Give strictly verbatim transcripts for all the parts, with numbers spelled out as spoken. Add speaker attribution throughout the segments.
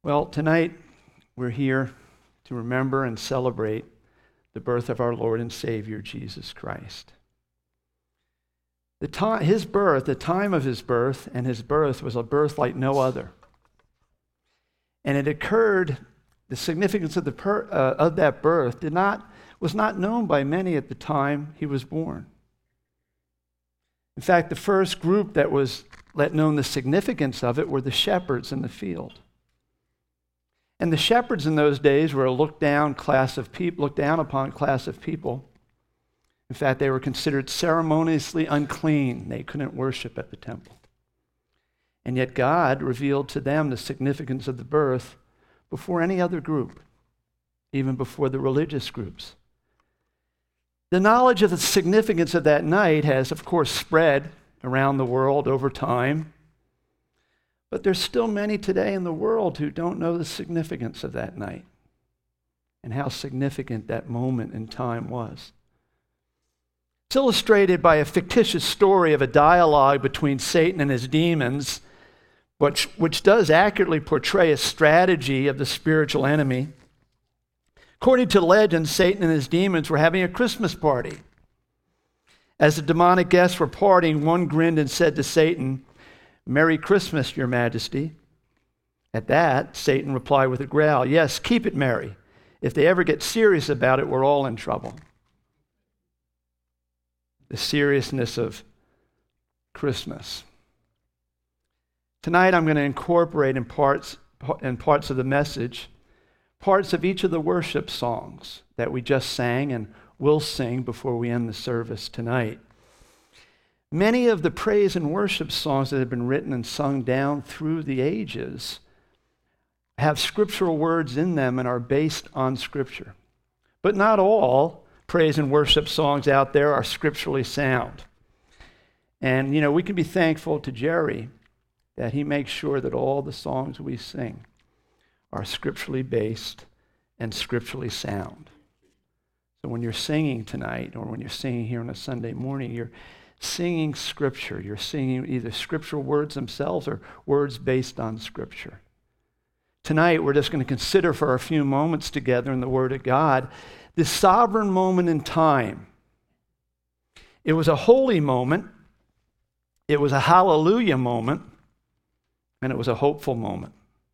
Speaker 1: Well, tonight we're here to remember and celebrate the birth of our Lord and Savior, Jesus Christ. The time, his birth, the time of his birth and his birth was a birth like no other. And it occurred, the significance of, the per, uh, of that birth did not, was not known by many at the time he was born. In fact, the first group that was let known the significance of it were the shepherds in the field. And the shepherds in those days were a looked down class of people, looked down upon class of people. In fact, they were considered ceremoniously unclean. They couldn't worship at the temple. And yet God revealed to them the significance of the birth before any other group, even before the religious groups. The knowledge of the significance of that night has, of course, spread around the world over time. But there's still many today in the world who don't know the significance of that night and how significant that moment in time was. It's illustrated by a fictitious story of a dialogue between Satan and his demons, which, which does accurately portray a strategy of the spiritual enemy. According to legend, Satan and his demons were having a Christmas party. As the demonic guests were partying, one grinned and said to Satan, "Merry Christmas, Your Majesty." At that, Satan replied with a growl, "Yes, keep it merry. If they ever get serious about it, we're all in trouble." The seriousness of Christmas. Tonight, I'm going to incorporate in parts, in parts of the message, parts of each of the worship songs that we just sang and will sing before we end the service tonight. Many of the praise and worship songs that have been written and sung down through the ages have scriptural words in them and are based on Scripture. But not all praise and worship songs out there are scripturally sound. And, you know, we can be thankful to Jerry that he makes sure that all the songs we sing are scripturally based and scripturally sound. So when you're singing tonight or when you're singing here on a Sunday morning, you're singing Scripture. You're singing either scriptural words themselves or words based on Scripture. Tonight, we're just going to consider for a few moments together in the Word of God this sovereign moment in time. It was a holy moment, it was a hallelujah moment, and it was a hopeful moment.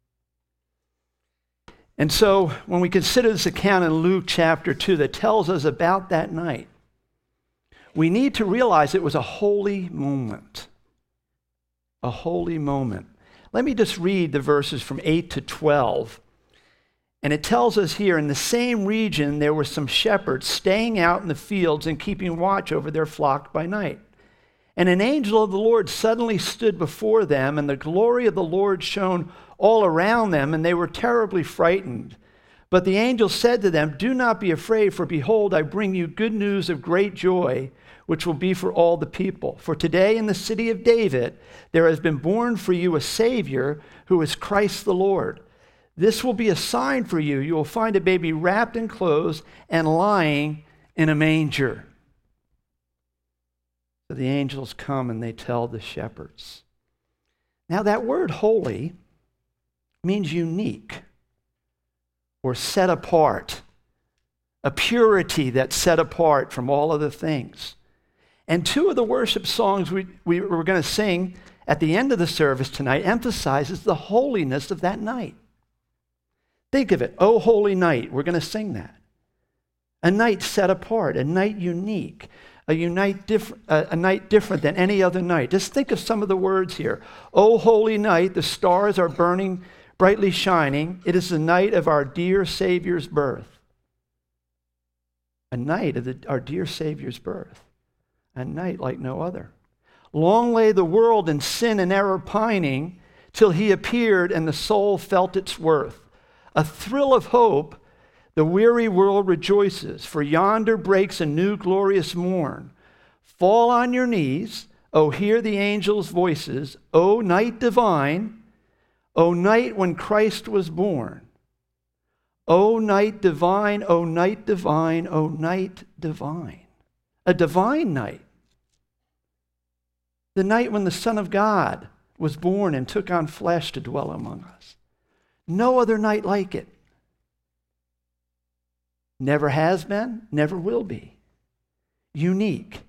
Speaker 1: And so, when we consider this account in Luke chapter two that tells us about that night, we need to realize it was a holy moment. A holy moment. Let me just read the verses from eight to twelve. And it tells us here, in the same region there were some shepherds staying out in the fields and keeping watch over their flock by night. And an angel of the Lord suddenly stood before them, and the glory of the Lord shone all around them, and they were terribly frightened. But the angel said to them, "Do not be afraid, for behold, I bring you good news of great joy, which will be for all the people. For today in the city of David there has been born for you a Savior, who is Christ the Lord. This will be a sign for you. You will find a baby wrapped in clothes and lying in a manger." So the angels come and they tell the shepherds. Now that word holy means unique or set apart, a purity that's set apart from all other things. And two of the worship songs we, we we're going to sing at the end of the service tonight emphasizes the holiness of that night. Think of it, "O Holy Night." We're going to sing that. A night set apart, a night unique, a, unite diff- a, a night different than any other night. Just think of some of the words here. "O Holy Night, the stars are burning, brightly shining. It is the night of our dear Savior's birth." A night of the, our dear Savior's birth. A night like no other. "Long lay the world in sin and error pining, till he appeared and the soul felt its worth. A thrill of hope, the weary world rejoices, for yonder breaks a new glorious morn. Fall on your knees, O hear the angels' voices, O night divine, O night when Christ was born. O night divine, O night divine, O night divine." A divine night. The night when the Son of God was born and took on flesh to dwell among us. No other night like it. Never has been, never will be. Unique.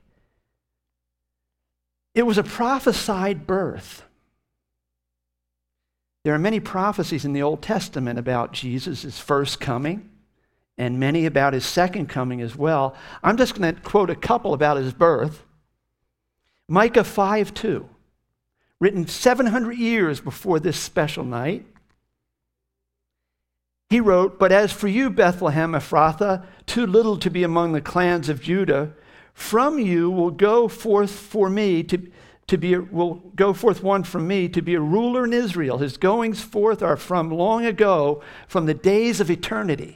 Speaker 1: It was a prophesied birth. There are many prophecies in the Old Testament about Jesus' first coming, and many about his second coming as well. I'm just going to quote a couple about his birth. Micah five two, written seven hundred years before this special night. He wrote, "But as for you, Bethlehem Ephrathah, too little to be among the clans of Judah, from you will go forth for me to, to be a, will go forth one from me to be a ruler in Israel. His goings forth are from long ago, from the days of eternity."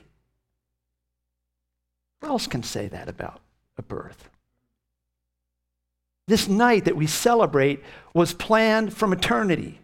Speaker 1: Who else can say that about a birth? This night that we celebrate was planned from eternity.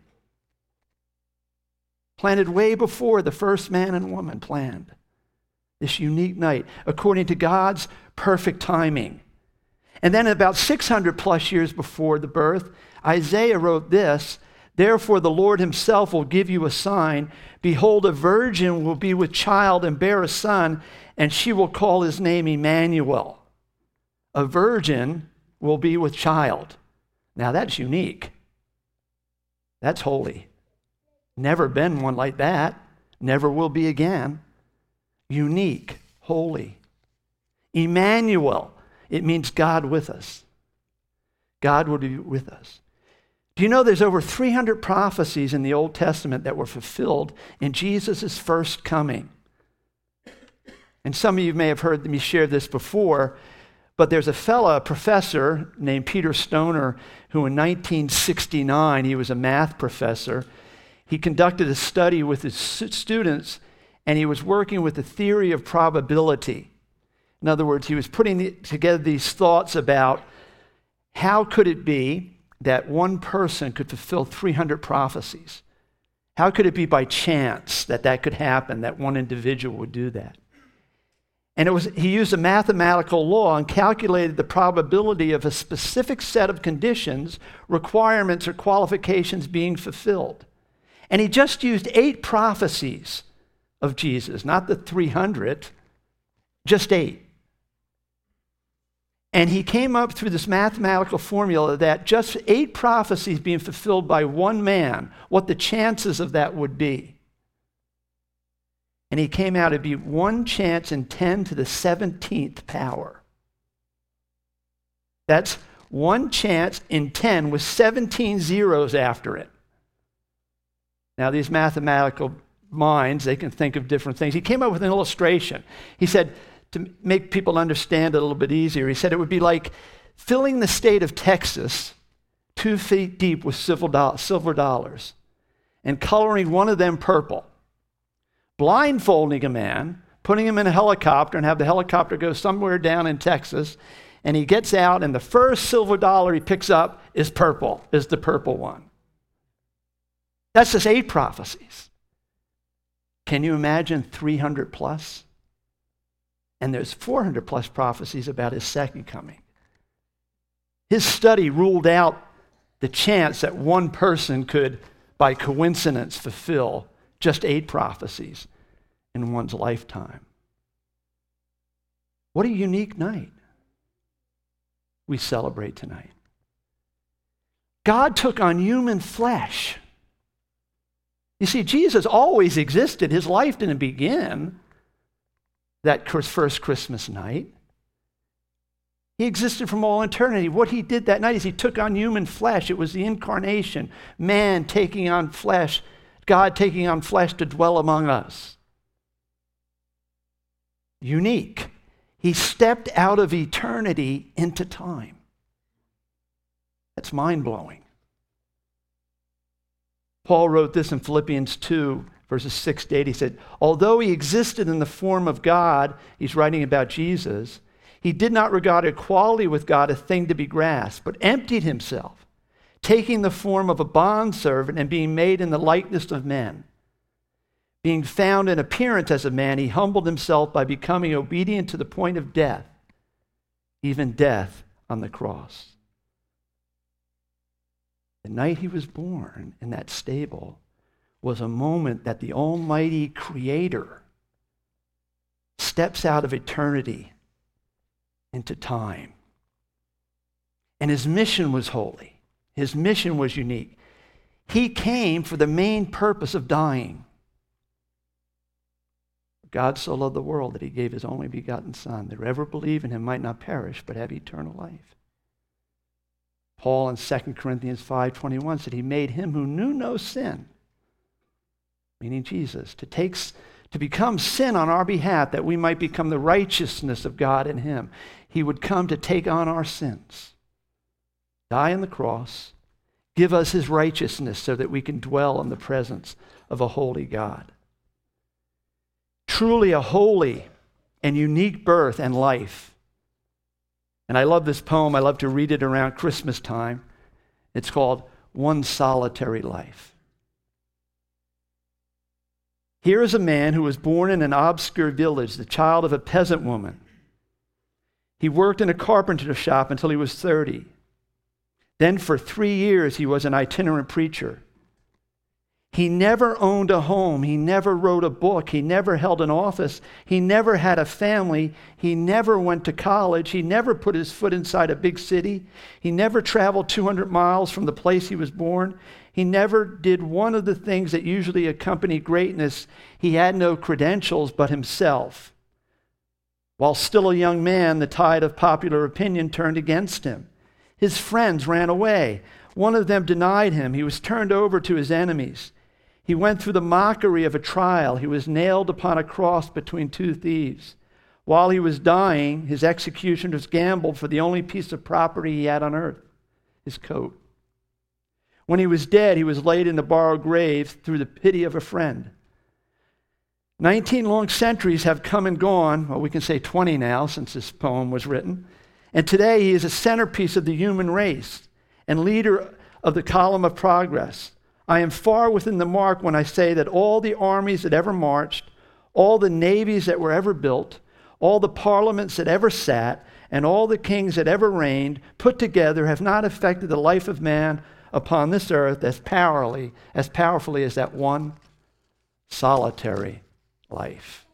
Speaker 1: Planted way before the first man and woman planned. This unique night, according to God's perfect timing. And then about six hundred plus years before the birth, Isaiah wrote this, "Therefore the Lord himself will give you a sign. Behold, a virgin will be with child and bear a son, and she will call his name Emmanuel." A virgin will be with child. Now that's unique. That's holy. Never been one like that. Never will be again. Unique, holy. Emmanuel. It means God with us. God will be with us. Do you know there's over three hundred prophecies in the Old Testament that were fulfilled in Jesus' first coming? And some of you may have heard me share this before, but there's a fella, a professor named Peter Stoner, who in nineteen sixty-nine, he was a math professor. He conducted a study with his students, and he was working with the theory of probability. In other words, he was putting together these thoughts about how could it be that one person could fulfill three hundred prophecies? How could it be by chance that that could happen, that one individual would do that? And it was he used a mathematical law and calculated the probability of a specific set of conditions, requirements, or qualifications being fulfilled. And he just used eight prophecies of Jesus, not the three hundred, just eight. And he came up through this mathematical formula that just eight prophecies being fulfilled by one man, what the chances of that would be. And he came out to be one chance in ten to the seventeenth power. That's one chance in ten with seventeen zeros after it. Now, these mathematical minds, they can think of different things. He came up with an illustration. He said, to make people understand it a little bit easier, he said it would be like filling the state of Texas two feet deep with silver dollars and coloring one of them purple, blindfolding a man, putting him in a helicopter and have the helicopter go somewhere down in Texas, and he gets out and the first silver dollar he picks up is purple, is the purple one. That's just eight prophecies. Can you imagine three hundred plus? And there's four hundred plus prophecies about his second coming. His study ruled out the chance that one person could, by coincidence, fulfill just eight prophecies in one's lifetime. What a unique night we celebrate tonight. God took on human flesh. You see, Jesus always existed. His life didn't begin that first Christmas night. He existed from all eternity. What he did that night is he took on human flesh. It was the incarnation, man taking on flesh, God taking on flesh to dwell among us. Unique. He stepped out of eternity into time. That's mind-blowing. Paul wrote this in Philippians two, verses six to eight. He said, although he existed in the form of God, he's writing about Jesus, he did not regard equality with God a thing to be grasped, but emptied himself, taking the form of a bondservant and being made in the likeness of men. Being found in appearance as a man, he humbled himself by becoming obedient to the point of death, even death on the cross. The night he was born in that stable was a moment that the Almighty Creator steps out of eternity into time. And his mission was holy. His mission was unique. He came for the main purpose of dying. God so loved the world that he gave his only begotten Son, that whoever believe in him might not perish, but have eternal life. Paul in Second Corinthians five twenty-one said he made him who knew no sin, meaning Jesus, to take, to become sin on our behalf, that we might become the righteousness of God in him. He would come to take on our sins, die on the cross, give us his righteousness so that we can dwell in the presence of a holy God. Truly a holy and unique birth and life. And I love this poem. I love to read it around Christmas time. It's called One Solitary Life. Here is a man who was born in an obscure village, the child of a peasant woman. He worked in a carpenter shop until he was thirty. Then for three years he was an itinerant preacher. He never owned a home. He never wrote a book. He never held an office. He never had a family. He never went to college. He never put his foot inside a big city. He never traveled two hundred miles from the place he was born. He never did one of the things that usually accompany greatness. He had no credentials but himself. While still a young man, the tide of popular opinion turned against him. His friends ran away. One of them denied him. He was turned over to his enemies. He went through the mockery of a trial. He was nailed upon a cross between two thieves. While he was dying, his executioners gambled for the only piece of property he had on earth, his coat. When he was dead, he was laid in a borrowed grave through the pity of a friend. Nineteen long centuries have come and gone. Well, we can say twenty now since this poem was written. And today he is a centerpiece of the human race and leader of the column of progress. I am far within the mark when I say that all the armies that ever marched, all the navies that were ever built, all the parliaments that ever sat, and all the kings that ever reigned, put together, have not affected the life of man upon this earth as powerfully, as powerfully as that one solitary life.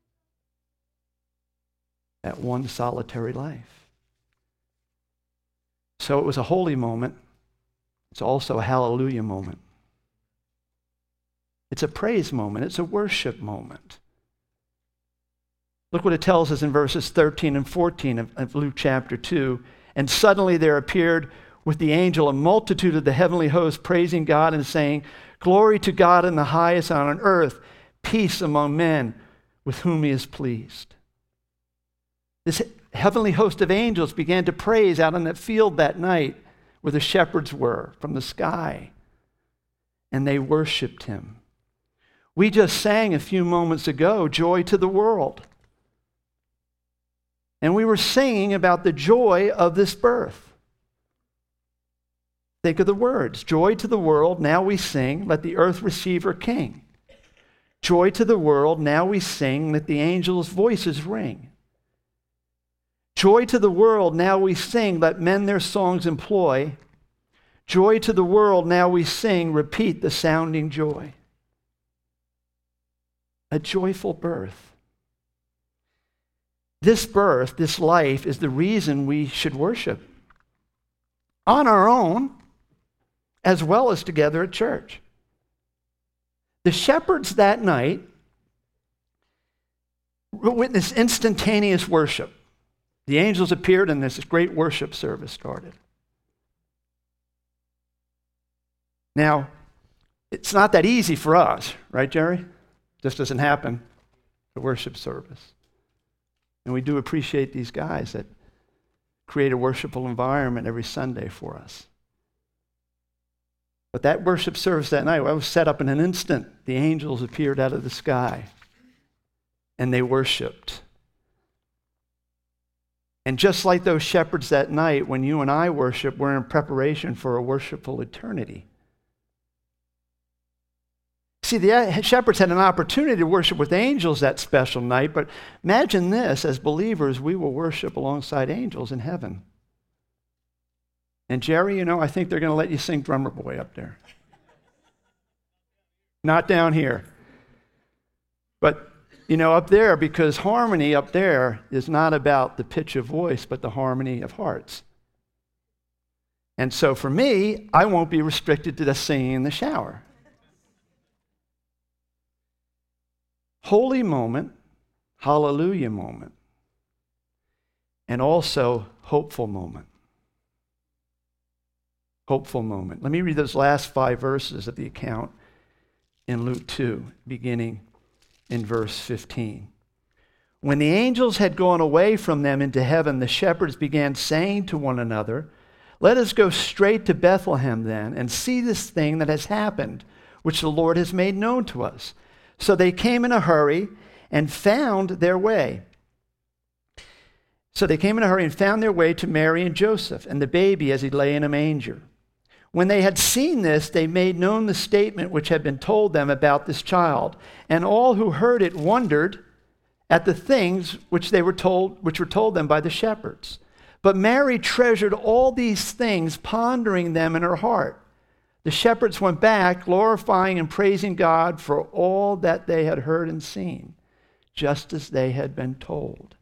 Speaker 1: That one solitary life. So it was a holy moment. It's also a hallelujah moment. It's a praise moment. It's a worship moment. Look what it tells us in verses thirteen and fourteen of, of Luke chapter two. And suddenly there appeared with the angel a multitude of the heavenly host, praising God and saying, "Glory to God in the highest, and on earth peace among men with whom he is pleased." This heavenly host of angels began to praise out on that field that night where the shepherds were from the sky. And they worshiped him. We just sang a few moments ago, "Joy to the World." And we were singing about the joy of this birth. Think of the words. Joy to the world, now we sing, let the earth receive her king. Joy to the world, now we sing, let the angels' voices ring. Joy to the world, now we sing, let men their songs employ. Joy to the world, now we sing, repeat the sounding joy. A joyful birth. This birth, this life, is the reason we should worship. On our own, as well as together at church. The shepherds that night witnessed instantaneous worship. The angels appeared and this great worship service started. Now, it's not that easy for us, right, Jerry? Just doesn't happen, the worship service. And we do appreciate these guys that create a worshipful environment every Sunday for us. But that worship service that night, well, was set up in an instant. The angels appeared out of the sky, and they worshiped. And just like those shepherds that night, when you and I worship, we're in preparation for a worshipful eternity. See, the shepherds had an opportunity to worship with angels that special night, but imagine this, as believers, we will worship alongside angels in heaven. And Jerry, you know, I think they're going to let you sing Drummer Boy up there. Not down here. But, you know, up there, because harmony up there is not about the pitch of voice, but the harmony of hearts. And so for me, I won't be restricted to just singing in the shower. Holy moment, hallelujah moment, and also hopeful moment. Hopeful moment. Let me read those last five verses of the account in Luke two, beginning in verse fifteen. When the angels had gone away from them into heaven, the shepherds began saying to one another, "Let us go straight to Bethlehem then, and see this thing that has happened, which the Lord has made known to us." So they came in a hurry and found their way. So they came in a hurry and found their way to Mary and Joseph and the baby as he lay in a manger. When they had seen this, they made known the statement which had been told them about this child. And all who heard it wondered at the things which they were told, which were told them by the shepherds. But Mary treasured all these things, pondering them in her heart. The shepherds went back, glorifying and praising God for all that they had heard and seen, just as they had been told.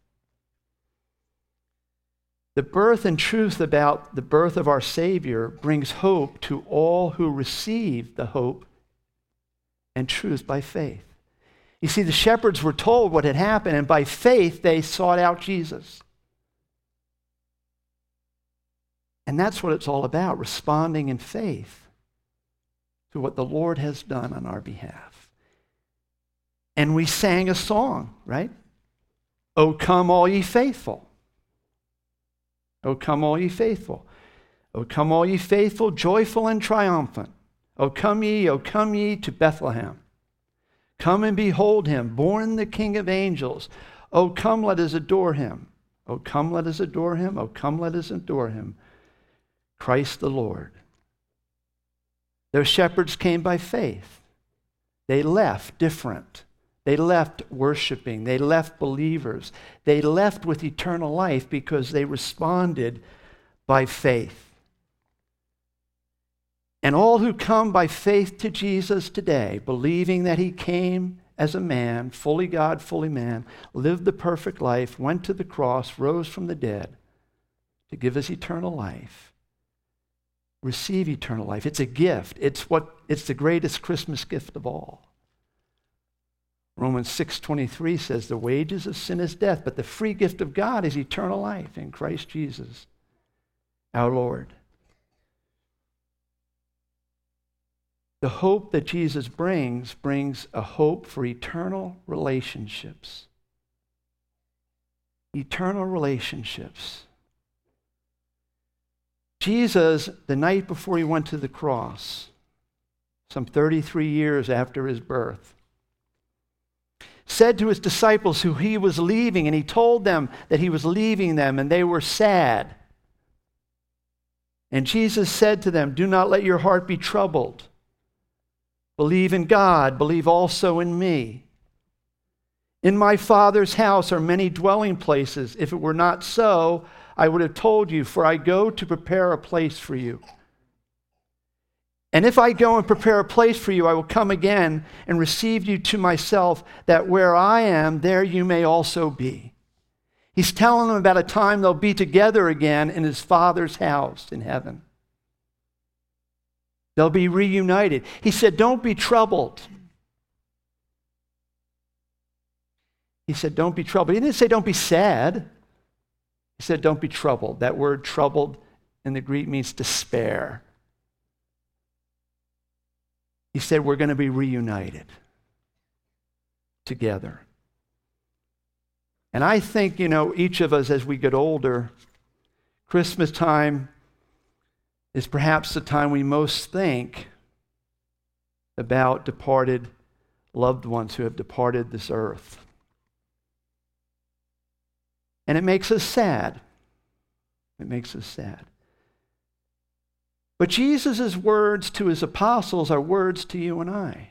Speaker 1: The birth and truth about the birth of our Savior brings hope to all who receive the hope and truth by faith. You see, the shepherds were told what had happened, and by faith they sought out Jesus. And that's what it's all about, responding in faith to what the Lord has done on our behalf. And we sang a song, right? "O come all ye faithful. O come all ye faithful. O come all ye faithful, joyful and triumphant. O come ye, O come ye to Bethlehem. Come and behold him, born the King of angels. O come, let us adore him. O come, let us adore him. O come, let us adore him. Christ the Lord." Those shepherds came by faith. They left different. They left worshiping. They left believers. They left with eternal life because they responded by faith. And all who come by faith to Jesus today, believing that he came as a man, fully God, fully man, lived the perfect life, went to the cross, rose from the dead to give us eternal life, receive eternal life. It's a gift. It's what it's the greatest Christmas gift of all. Romans six twenty-three says the wages of sin is death, but the free gift of God is eternal life in Christ Jesus, our Lord. The hope that Jesus brings brings a hope for eternal relationships. Eternal relationships. Jesus, the night before he went to the cross, some thirty-three years after his birth, said to his disciples who he was leaving, and he told them that he was leaving them, and they were sad. And Jesus said to them, "Do not let your heart be troubled. Believe in God, believe also in me. In my Father's house are many dwelling places. If it were not so, I would have told you, for I go to prepare a place for you. And if I go and prepare a place for you, I will come again and receive you to myself, that where I am, there you may also be." He's telling them about a time they'll be together again in his Father's house in heaven. They'll be reunited. He said, "Don't be troubled." He said, "Don't be troubled." He didn't say, "Don't be sad." He said, "Don't be troubled." That word troubled in the Greek means despair. He said, we're going to be reunited together. And I think, you know, each of us as we get older, Christmas time is perhaps the time we most think about departed loved ones who have departed this earth. And it makes us sad. It makes us sad. But Jesus' words to his apostles are words to you and I.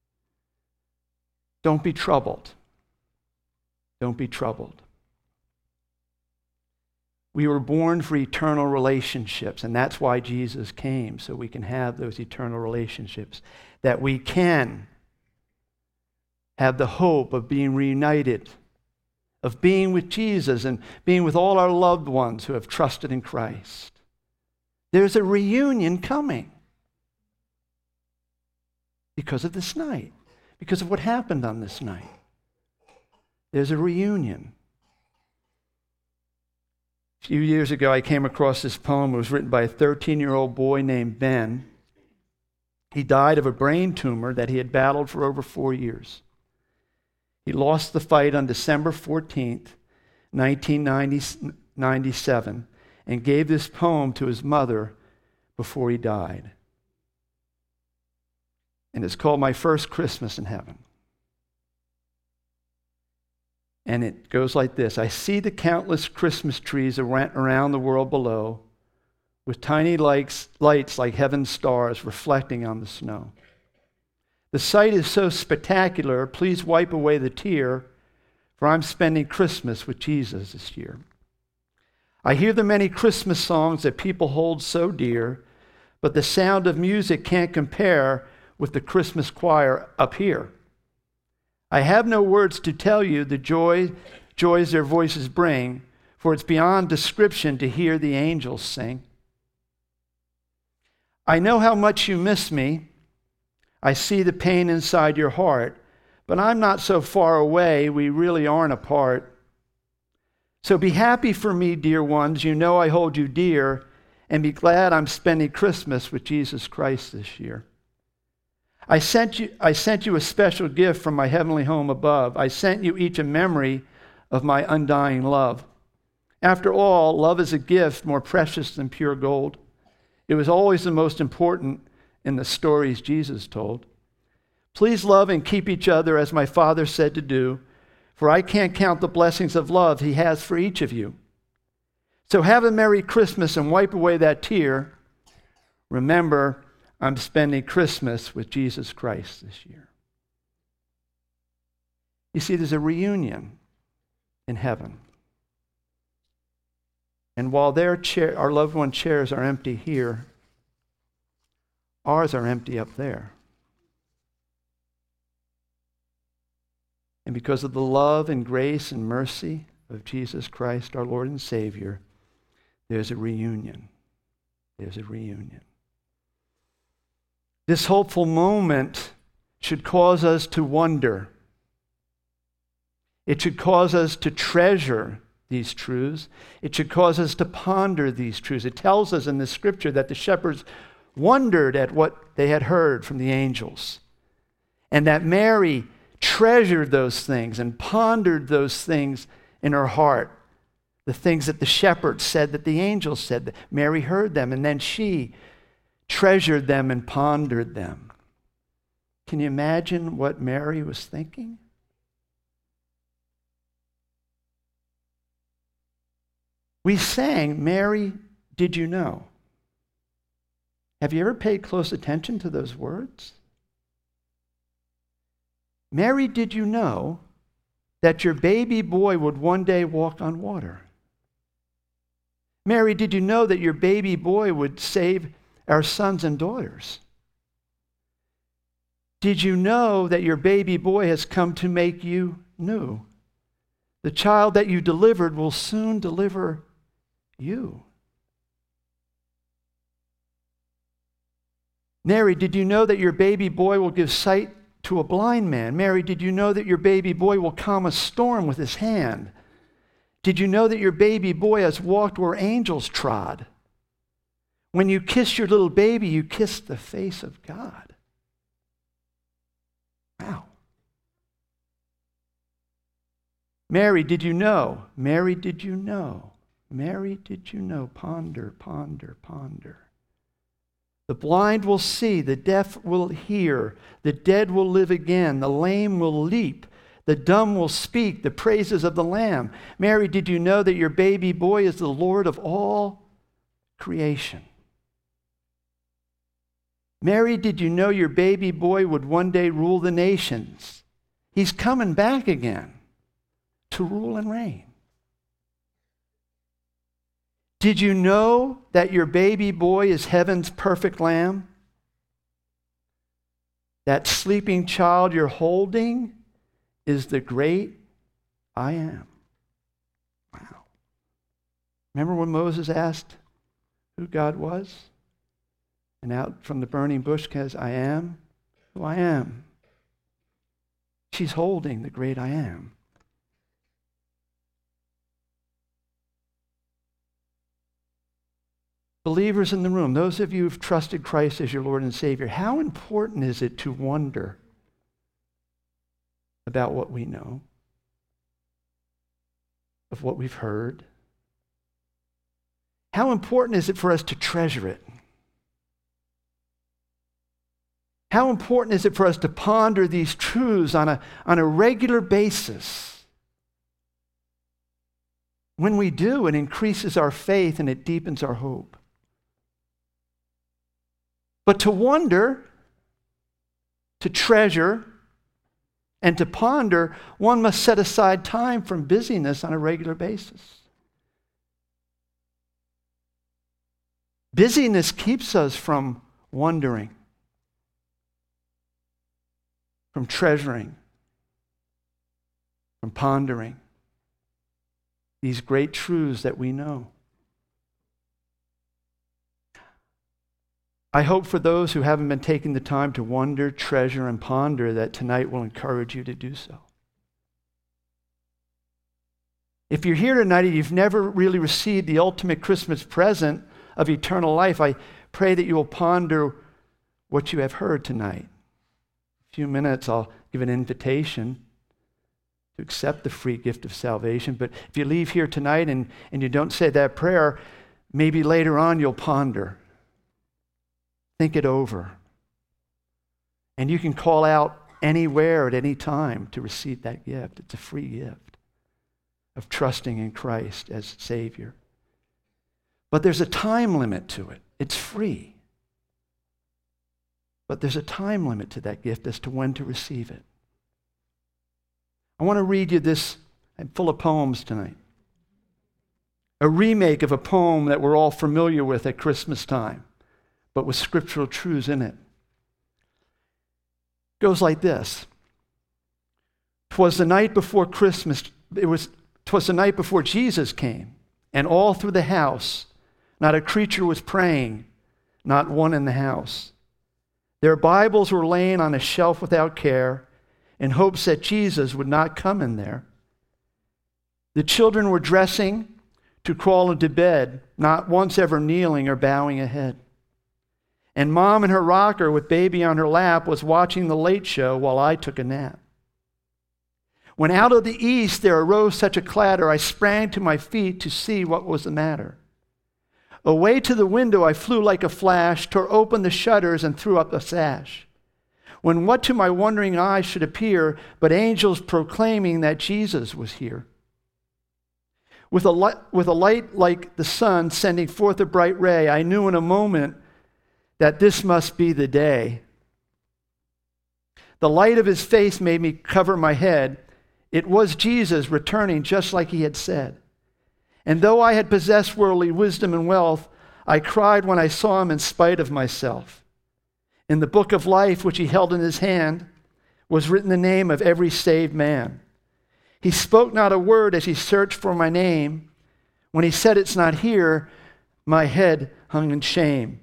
Speaker 1: Don't be troubled. Don't be troubled. We were born for eternal relationships, and that's why Jesus came, so we can have those eternal relationships, that we can have the hope of being reunited, of being with Jesus and being with all our loved ones who have trusted in Christ. There's a reunion coming because of this night, because of what happened on this night. There's a reunion. A few years ago, I came across this poem. It was written by a thirteen-year-old boy named Ben. He died of a brain tumor that he had battled for over four years. He lost the fight on December fourteenth, nineteen ninety-seven, and gave this poem to his mother before he died. And it's called My First Christmas in Heaven. And it goes like this. I see the countless Christmas trees around the world below, with tiny lights, lights like heaven's stars reflecting on the snow. The sight is so spectacular, please wipe away the tear, for I'm spending Christmas with Jesus this year. I hear the many Christmas songs that people hold so dear, but the sound of music can't compare with the Christmas choir up here. I have no words to tell you the joy, joys their voices bring, for it's beyond description to hear the angels sing. I know how much you miss me. I see the pain inside your heart, but I'm not so far away, we really aren't apart. So be happy for me, dear ones, you know I hold you dear, and be glad I'm spending Christmas with Jesus Christ this year. I sent you, I sent you a special gift from my heavenly home above. I sent you each a memory of my undying love. After all, love is a gift more precious than pure gold. It was always the most important in the stories Jesus told. Please love and keep each other as my Father said to do, for I can't count the blessings of love he has for each of you. So have a Merry Christmas and wipe away that tear. Remember, I'm spending Christmas with Jesus Christ this year. You see, there's a reunion in heaven. And while their chair, our loved one chairs are empty here, ours are empty up there. And because of the love and grace and mercy of Jesus Christ, our Lord and Savior, there's a reunion. There's a reunion. This hopeful moment should cause us to wonder. It should cause us to treasure these truths. It should cause us to ponder these truths. It tells us in the scripture that the shepherds wondered at what they had heard from the angels, and that Mary treasured those things and pondered those things in her heart. The things that the shepherds said, that the angels said, that Mary heard them, and then she treasured them and pondered them. Can you imagine what Mary was thinking? We sang, Mary, did you know? Have you ever paid close attention to those words? Mary, did you know that your baby boy would one day walk on water? Mary, did you know that your baby boy would save our sons and daughters? Did you know that your baby boy has come to make you new? The child that you delivered will soon deliver you. Mary, did you know that your baby boy will give sight to a blind man? Mary, did you know that your baby boy will calm a storm with his hand? Did you know that your baby boy has walked where angels trod? When you kiss your little baby, you kiss the face of God. Wow. Mary, did you know? Mary, did you know? Mary, did you know? Ponder, ponder, ponder. The blind will see, the deaf will hear, the dead will live again, the lame will leap, the dumb will speak the praises of the Lamb. Mary, did you know that your baby boy is the Lord of all creation? Mary, did you know your baby boy would one day rule the nations? He's coming back again to rule and reign. Did you know that your baby boy is heaven's perfect lamb? That sleeping child you're holding is the great I am. Wow. Remember when Moses asked who God was? And out from the burning bush says, I am who I am. She's holding the great I am. Believers in the room, those of you who've trusted Christ as your Lord and Savior, how important is it to wonder about what we know, of what we've heard? How important is it for us to treasure it? How important is it for us to ponder these truths on a, on a regular basis? When we do, it increases our faith and it deepens our hope. But to wonder, to treasure, and to ponder, one must set aside time from busyness on a regular basis. Busyness keeps us from wondering, from treasuring, from pondering these great truths that we know. I hope for those who haven't been taking the time to wonder, treasure, and ponder that tonight will encourage you to do so. If you're here tonight and you've never really received the ultimate Christmas present of eternal life, I pray that you will ponder what you have heard tonight. In a few minutes, I'll give an invitation to accept the free gift of salvation. But if you leave here tonight and, and you don't say that prayer, maybe later on you'll ponder. Think it over. And you can call out anywhere at any time to receive that gift. It's a free gift of trusting in Christ as Savior. But there's a time limit to it. It's free. But there's a time limit to that gift as to when to receive it. I want to read you this. I'm full of poems tonight. A remake of a poem that we're all familiar with at Christmas time, but with scriptural truths in it. It goes like this. 'Twas the night before Christmas, it was, 'twas the night before Jesus came, and all through the house, not a creature was praying, not one in the house. Their Bibles were laying on a shelf without care, in hopes that Jesus would not come in there. The children were dressing to crawl into bed, not once ever kneeling or bowing a head. And Mom in her rocker with baby on her lap was watching the late show while I took a nap. When out of the east there arose such a clatter, I sprang to my feet to see what was the matter. Away to the window I flew like a flash, tore open the shutters and threw up the sash. When what to my wondering eyes should appear but angels proclaiming that Jesus was here. With a light, with a light like the sun sending forth a bright ray, I knew in a moment that this must be the day. The light of his face made me cover my head. It was Jesus returning just like he had said. And though I had possessed worldly wisdom and wealth, I cried when I saw him in spite of myself. In the book of life which he held in his hand was written the name of every saved man. He spoke not a word as he searched for my name. When he said it's not here, my head hung in shame.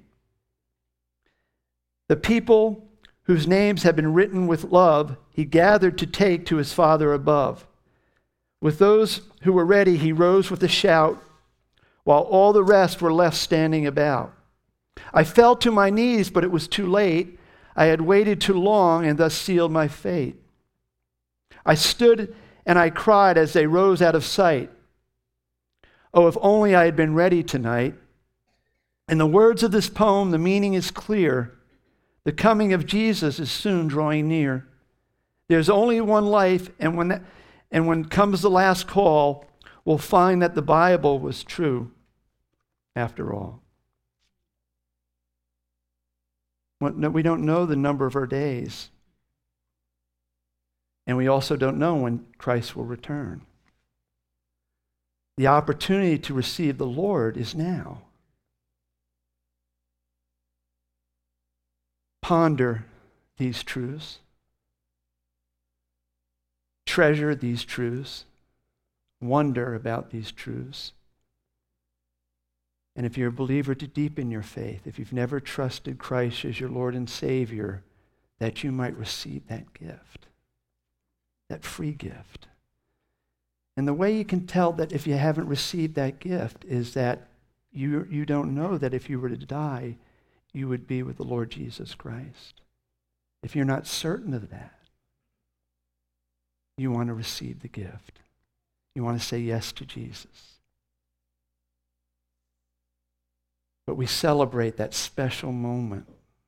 Speaker 1: The people whose names had been written with love, he gathered to take to his Father above. With those who were ready, he rose with a shout, while all the rest were left standing about. I fell to my knees, but it was too late. I had waited too long and thus sealed my fate. I stood and I cried as they rose out of sight. Oh, if only I had been ready tonight. In the words of this poem, the meaning is clear. The coming of Jesus is soon drawing near. There's only one life, and when that, and when comes the last call, we'll find that the Bible was true after all. We don't know the number of our days. And we also don't know when Christ will return. The opportunity to receive the Lord is now. Ponder these truths. treasure these truths, wonder about these truths. And if you're a believer, to deepen your faith. If you've never trusted Christ as your Lord and Savior, that you might receive that gift, that free gift. And the way you can tell that if you haven't received that gift is that you, you don't know that if you were to die, you would be with the Lord Jesus Christ. If you're not certain of that, you want to receive the gift. You want to say yes to Jesus. But we celebrate that special moment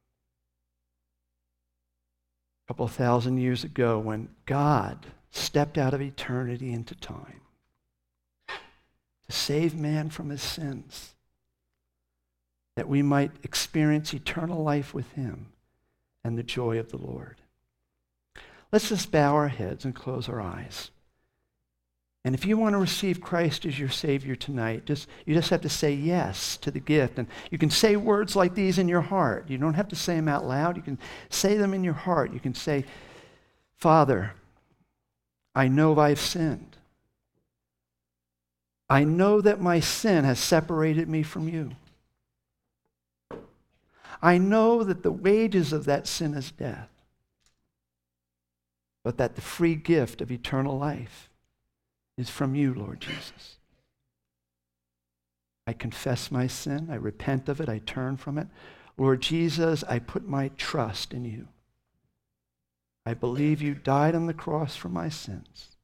Speaker 1: a couple of thousand years ago when God stepped out of eternity into time to save man from his sins, that we might experience eternal life with him and the joy of the Lord. Let's just bow our heads and close our eyes. And if you want to receive Christ as your Savior tonight, just you just have to say yes to the gift. And you can say words like these in your heart. You don't have to say them out loud. You can say them in your heart. You can say, Father, I know I've sinned. I know that my sin has separated me from you. I know that the wages of that sin is death, but that the free gift of eternal life is from you, Lord Jesus. I confess my sin. I repent of it. I turn from it. Lord Jesus, I put my trust in you. I believe you died on the cross for my sins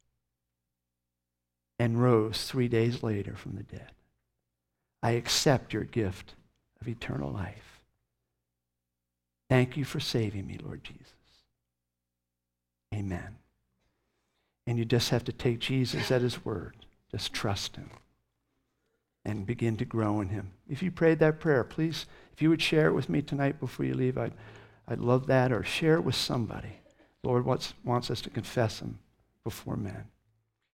Speaker 1: and rose three days later from the dead. I accept your gift of eternal life. Thank you for saving me, Lord Jesus. Amen. And you just have to take Jesus at his word. Just trust him and begin to grow in him. If you prayed that prayer, please, if you would share it with me tonight before you leave, I'd, I'd love that. Or share it with somebody. The Lord wants, wants us to confess him before men.